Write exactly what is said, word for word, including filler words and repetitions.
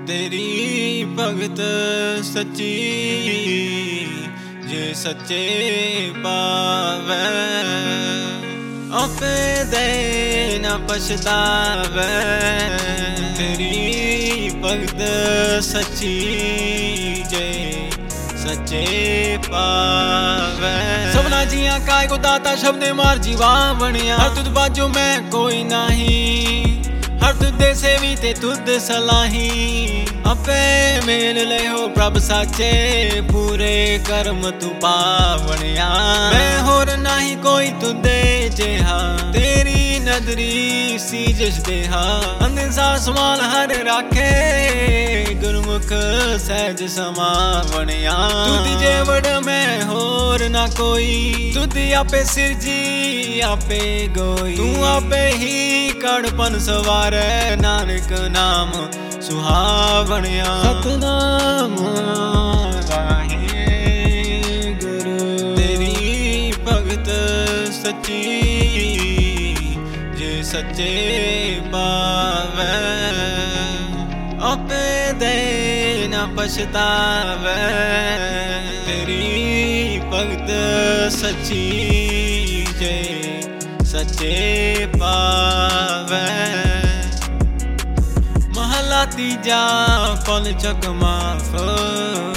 तेरी भगत सच्ची जे सच्चे पावे आपे दे न पछतावे। तेरी भगत सच्ची जे सच्चे पावे। सबना जिया काय को दाता शब्द मार जीवा बनिया। हर तुद बाजू में कोई नहीं, हर तुद सेवी ते तुद सलाही। आपे मेल ले हो प्रभ साचे पूरे कर्म तू पावनिया। मैं होर नहीं कोई तुदे जेहा तेरी नदरी सीजस देहा। अंदिसा समाल हर राखे गुरमुख सहज समा बनिया। तुद जेवड़ में होर ना कोई, तुद आपे सिरजी आपे गोई। तू आपे ही कड़पन सवारे नानक नाम सुहावनिया। सतनाम वाहे गुरु तेरी भगत सच्ची जे सच्चे पावे आपे दे न पछतावे। तेरी भगत सच्ची जे सच्चे पावे। महला तीजा पल चक माफ